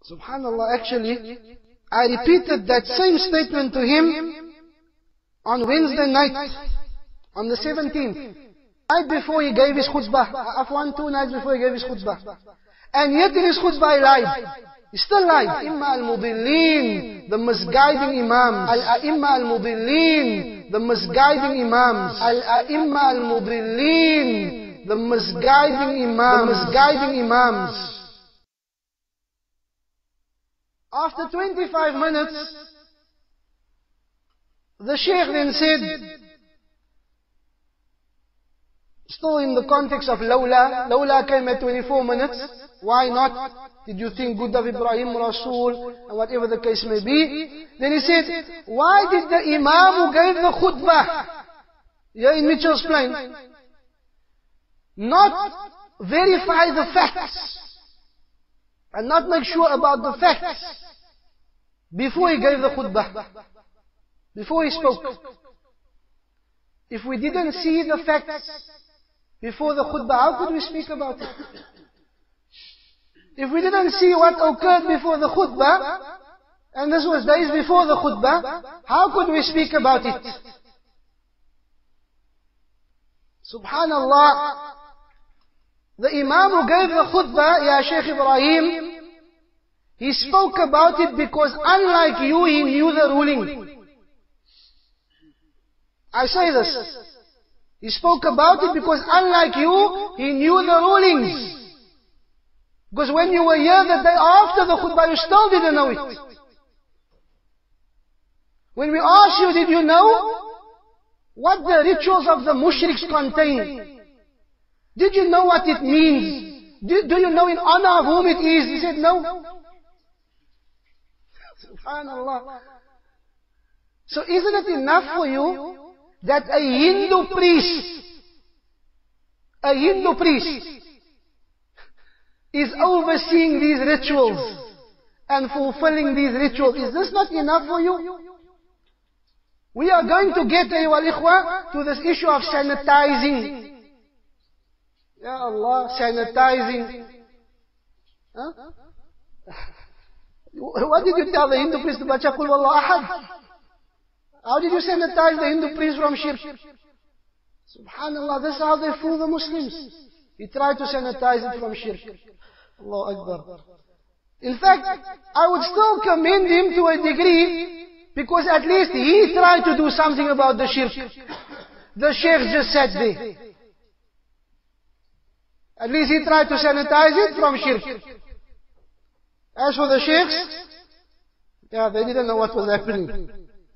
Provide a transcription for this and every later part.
Subhanallah, actually, I repeated that same statement to him on Wednesday night, on the 17th. Night before he gave his khutbah. Afwan, 2 nights before he gave his khutbah. And yet in his khutbah he lied. He still lied. Imma al-mudillin, the misguiding imams. Al-a'imma al-mudillin, the misguiding imams. Al-a'imma al-mudillin, the misguiding imams. The misguiding imams. After 25 minutes, the Shaykh then said, still in the context of Lawla came at 24 minutes. Why not? Did you think good of Ibrahim Rasul and whatever the case may be? Then he said, why did the Imam who gave the khutbah here in Mitchell's Plain not verify the facts and not make sure about the facts before he gave the khutbah, before he spoke? If we didn't see the facts before the khutbah, how could we speak about it? If we didn't see what occurred before the khutbah, and this was days before the khutbah, how could we speak about it? Subhanallah, the Imam who gave the khutbah, Ya Shaykh Ibrahim, he spoke about it because unlike you, he knew the ruling. I say this. He spoke about it because unlike you, he knew the rulings. Because when you were here the day after the khutbah, you still didn't know it. When we asked you, did you know what the rituals of the mushriks contain? Did you know what it means? Do you know in honor of whom it is? He said no. Subhanallah. So isn't it enough for you that a Hindu priest is overseeing these rituals and fulfilling these rituals? Is this not enough for you? We are going to get, ayyuhal ikhwa, to this issue of sanitizing. Ya Allah, sanitizing. Huh? What did you tell the Hindu priest to bacha Qul Wallahu Ahad? How did you sanitize the Hindu priest from shirk? Subhanallah, this is how they fool the Muslims. He tried to sanitize it from shirk. Allahu Akbar. In fact, I would still commend him to a degree, because at least he tried to do something about the shirk. The Shaykh just sat there. At least he tried to sanitize it from shirk. As for the Sheikhs, yeah, they didn't know what was happening.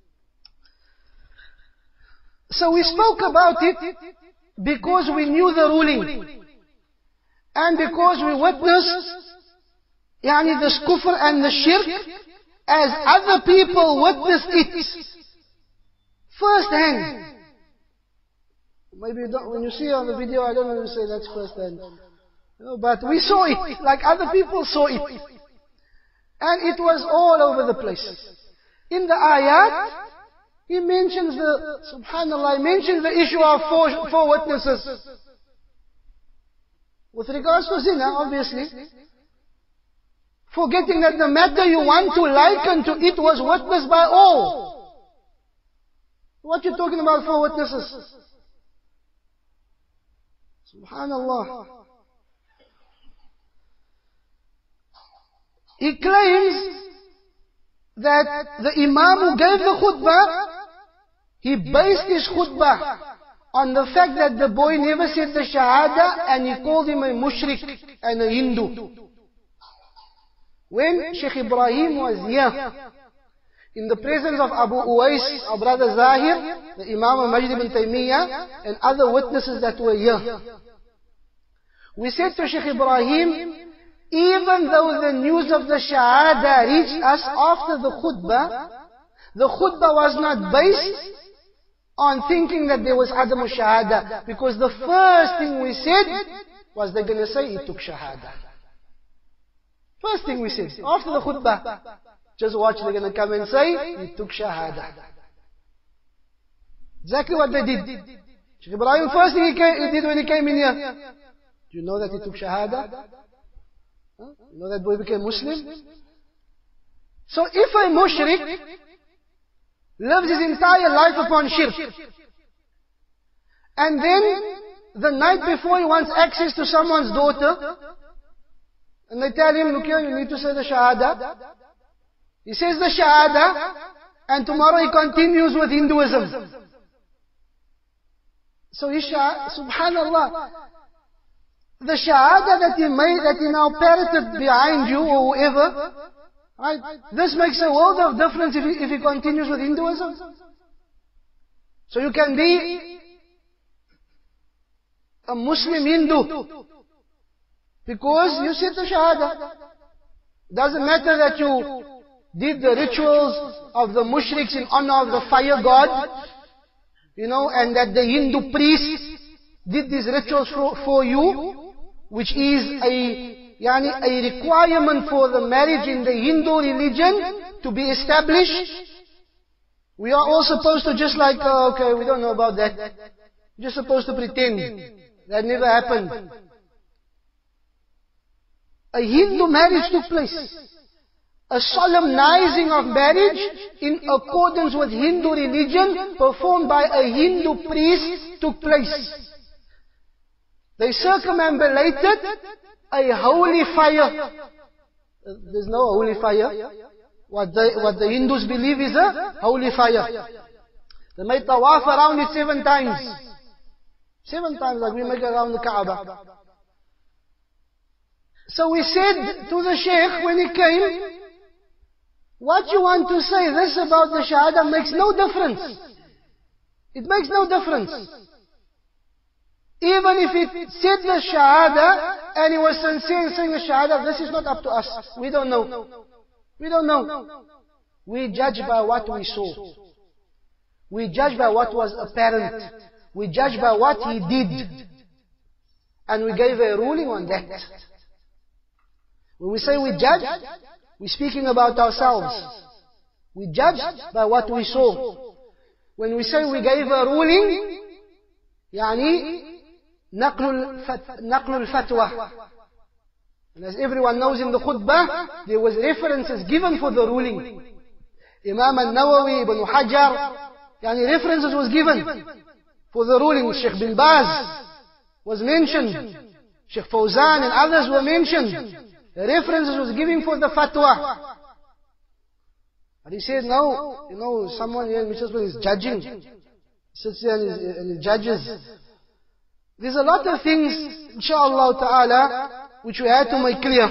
So we spoke about it because we knew the ruling. And because we witnessed this kufr and the shirk as other people witnessed it first hand. Maybe when you see on the video, I don't want to say that's first hand. But we saw it, like other people saw it. And it was all over the place. In the ayat, he mentions subhanallah, he mentions the issue of four witnesses. With regards to zina, obviously, forgetting that the matter you want to liken to it was witnessed by all. What you talking about 4 witnesses? Subhanallah. He claims that the Imam who gave the khutbah, he based his khutbah on the fact that the boy never said the shahada and he called him a mushrik and a Hindu. When Shaykh Ibrahim was here, in the presence of Abu Uwais, our brother Zahir, the Imam of Majd ibn Taymiyyah, and other witnesses that were here, we said to Shaykh Ibrahim, even though the news of the shahada reached us after the khutbah was not based on thinking that there was Adamu Shahada. Because the first thing we said was they're going to say he took Shahada. First thing we said, after the khutbah, just watch, they're going to come and say he took Shahada. Exactly what they did. Shaykh Ibrahim, first thing he did when he came in here, do you know that he took Shahada? Huh? You know that boy became Muslim? So if a mushrik lives his entire life upon shirk, and then the night before he wants access to someone's daughter, and they tell him, look here, you need to say the Shahada. He says the Shahada, and tomorrow he continues with Hinduism. So subhanallah, the Shahada that he made, that he now parroted behind you or whoever, right? This makes a world of difference if he continues with Hinduism. So you can be a Muslim Hindu because you said the Shahada. Doesn't matter that you did the rituals of the mushriks in honor of the fire god, and that the Hindu priests did these rituals for you, which is a requirement for the marriage in the Hindu religion to be established. We are all supposed to just like, okay, we don't know about that. We're just supposed to pretend. That never happened. A Hindu marriage took place. A solemnizing of marriage in accordance with Hindu religion performed by a Hindu priest took place. They circumambulated a holy fire. There's no holy fire. What the Hindus believe is a holy fire. They made tawaf around it 7 times. 7 times like we make around the Kaaba. So we said to the Sheikh when he came, what you want to say this about the Shahada makes no difference. It makes no difference. Even if it said the Shahada and he was sincere in saying the Shahada, this is not up to us. We don't know. We don't know. We judge by what we saw. We judge by what was apparent. We judge by what he did. And we gave a ruling on that. When we say we judge, we're speaking about ourselves. We judge by what we saw. When we say we gave a ruling, naqlul fatwa. And as everyone knows in the khutbah, there was references given for the ruling. Imam al-Nawawi, Ibn Hajar, references was given for the ruling. Sheikh bin Baz was mentioned. Sheikh Fawzan and others were mentioned. The references was given for the fatwa. But he said, no, someone here in Mr. is judging. He sits there and he judges. There's a lot of things, inshallah ta'ala, which we had to make clear.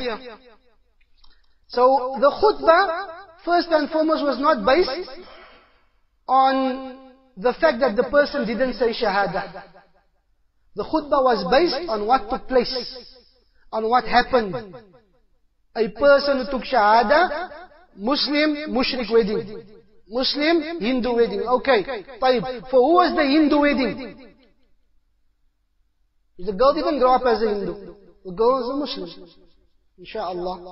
So the khutbah, first and foremost, was not based on the fact that the person didn't say Shahada. The khutbah was based on what took place, on what happened. A person who took Shahada, Muslim, Mushrik wedding. Muslim, Hindu wedding. Okay. For who was the Hindu wedding? The girl didn't grow up as a Hindu. The girl was a Muslim. Insha'Allah.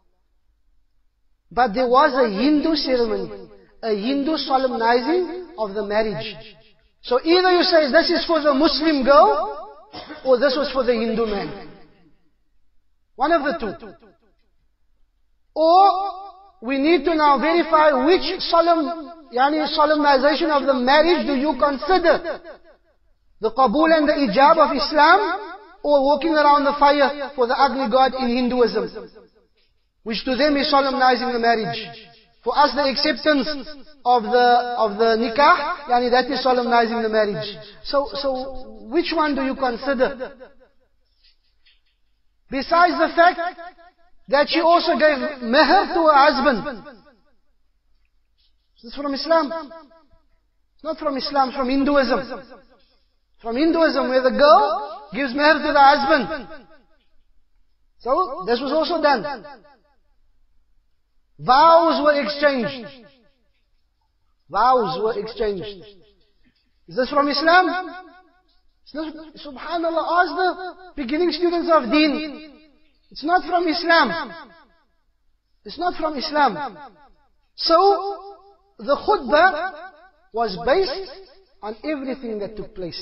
But there was a Hindu ceremony. A Hindu solemnizing of the marriage. So either you say this is for the Muslim girl, or this was for the Hindu man. One of the two. Or we need to now verify which solemnization of the marriage do you consider? The Qabul and the Ijab of Islam, or walking around the fire for the ugly god in Hinduism, which to them is solemnizing the marriage. For us, the acceptance of the nikah, that is solemnizing the marriage. So which one do you consider? Besides the fact that she also gave meher to her husband. Is this from Islam? It's not from Islam, it's from Hinduism. From Hinduism, where the girl gives meher to the husband. So, this was also done. Vows were exchanged. Vows were exchanged. Is this from Islam? Subhanallah, ask the beginning students of Deen. It's not from Islam. It's not from Islam. So, the khutbah was based on everything that took place.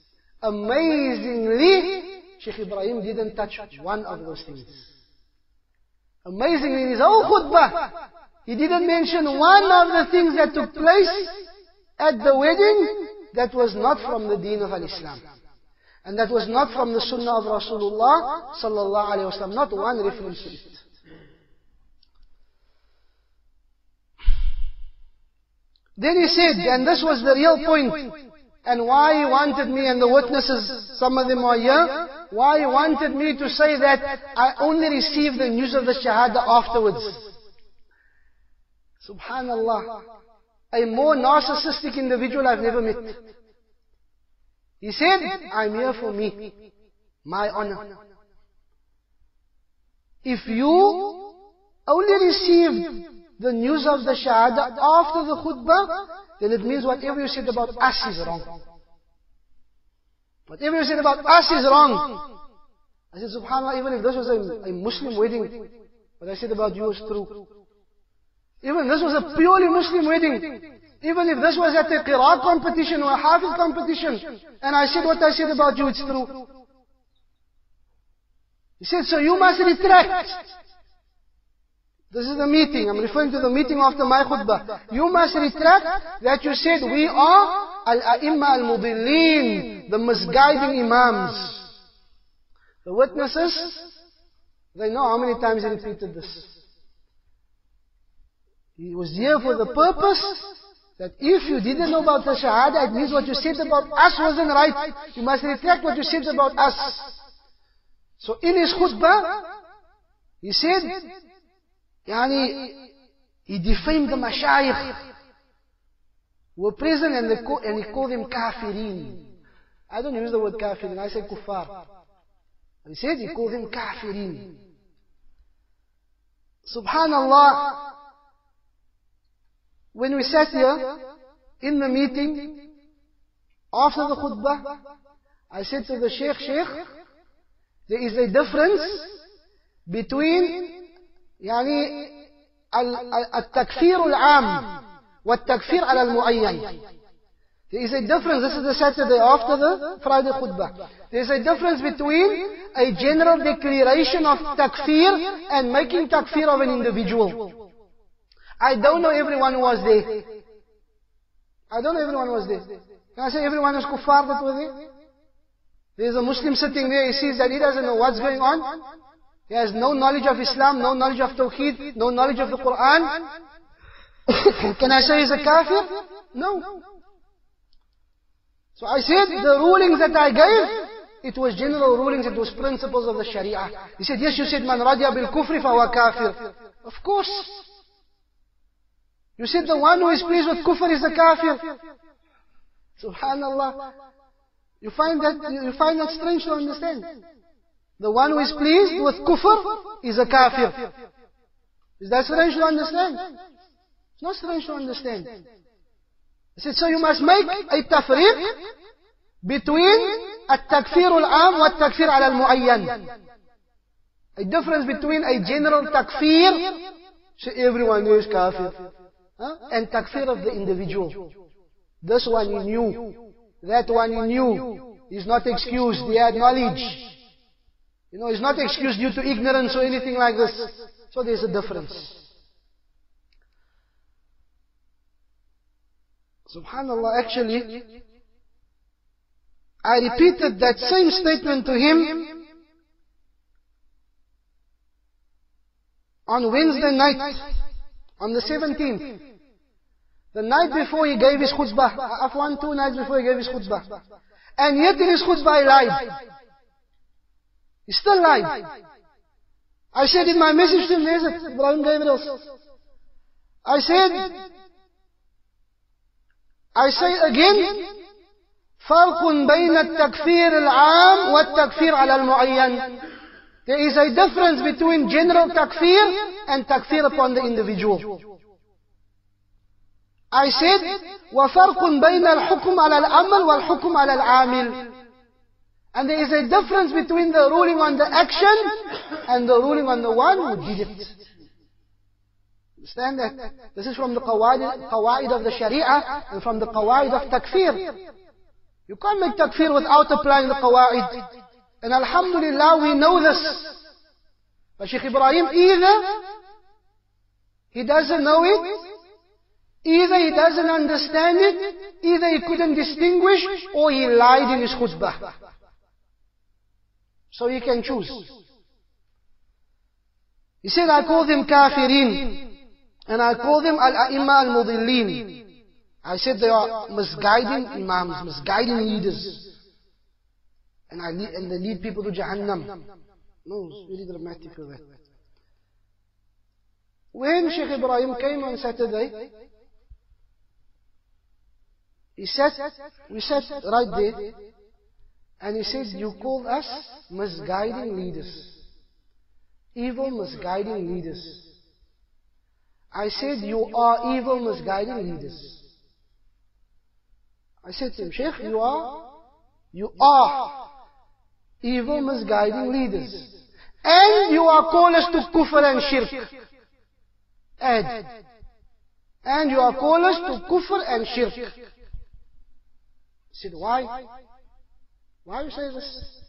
Amazingly, Sheikh Ibrahim didn't touch one of those things. Amazingly, in his whole khutbah, he didn't mention one of the things that took place at the wedding that was not from the deen of al-Islam. And that was not from the sunnah of Rasulullah sallallahu alayhi wa sallam. Not one reference to it. Then he said, and this was the real point, and why he wanted me, and the witnesses, some of them are here, why he wanted me to say that I only received the news of the Shahada afterwards. Subhanallah. A more narcissistic individual I've never met. He said, I'm here for me, my honor. If you only received the news of the Shahada after the khutbah, then it means whatever you said about us is wrong. Whatever you said about us is wrong. I said, subhanAllah, even if this was a Muslim wedding, what I said about you is true. Even if this was a purely Muslim wedding, even if this was at a qira'ah competition or a hafiz competition, and I said what I said about you, it's true. He said, so you must retract. This is the meeting. I'm referring to the meeting after my khutbah. You must retract that you said we are al-a'imma al-mudillin, the misguiding imams. The witnesses, they know how many times he repeated this. He was here for the purpose that if you didn't know about the Shahada, it means what you said about us wasn't right. You must retract what you said about us. So in his khutbah, he said, he defamed the mashayikh who were present, and he called them kafirin. I don't use the word kafirin, I say kuffar. He said he called them kafirin. Subhanallah. When we sat here in the meeting after the khutbah, I said to the Sheikh, there is a difference between التكفير العام والتكفير على المعين. There is a difference. This is the Saturday after the Friday khutbah. There is a difference between a general declaration of takfir and making takfir of an individual. I don't know everyone who was there. I don't know everyone who was there. Can I say everyone was kuffar that was there? There's a Muslim sitting there, he sees that he doesn't know what's going on. He has no knowledge of Islam, no knowledge of Tawheed, no knowledge of the Quran. Can I say he's a kafir? No. So I said the rulings that I gave, it was general rulings, it was principles of the Sharia. He said, yes, you said man radiya bil kufri fa huwa kafir. Of course. You said the one who is pleased with kufr is a kafir. Subhanallah. You find that strange to understand. The one who is pleased with kufr is a kafir. Is that strange to understand? It's not strange to understand. He said, so you must make a tafriq between al-takfir al-am wa al-takfir ala al-mu'ayyan. A difference between a general takfir, so everyone knows kafir, and takfir of the individual. This one you knew, that one you knew. He's not excused, he had knowledge. He's not excused due to ignorance or anything like this. So there's a difference. Subhanallah, actually, I repeated that same statement to him on Wednesday night, on the 17th. The night before he gave his khutbah. Afwan, 2 nights before he gave his khutbah. And yet in his khutbah he lied. He still lied. I said in my message to him, where is it? Ibrahim Gabriel. I say again, فرق بين التكفير العام والتكفير على المعين. There is a difference between general takfir and takfir upon the individual. I said, وفرق بين الحكم على العمل والحكم على العامل. And there is a difference between the ruling on the action and the ruling on the one who did it. Understand that? This is from the qawaid of the Sharia and from the qawaid of takfir. You can't make takfir without applying the qawaid. And alhamdulillah we know this. But Shaykh Ibrahim either He doesn't know it. Either he doesn't understand it, either he couldn't distinguish, or he lied in his khutbah. So he can choose. He said, I call them kafirin, and I call them al-a'imma al-mudillin. I said they are misguiding imams, misguiding leaders. And they lead people to Jahannam. No, it's really dramatic for that. When Sheikh Ibrahim came on Saturday, we sat right there, and he said, you called us misguiding leaders. Evil, misguiding leaders. I said, you are evil, misguiding leaders. I said to him, Sheikh, you are evil, misguiding leaders. And you are callers to kufr and shirk. And you are callers to kufr and shirk. He said, why? Why you say this?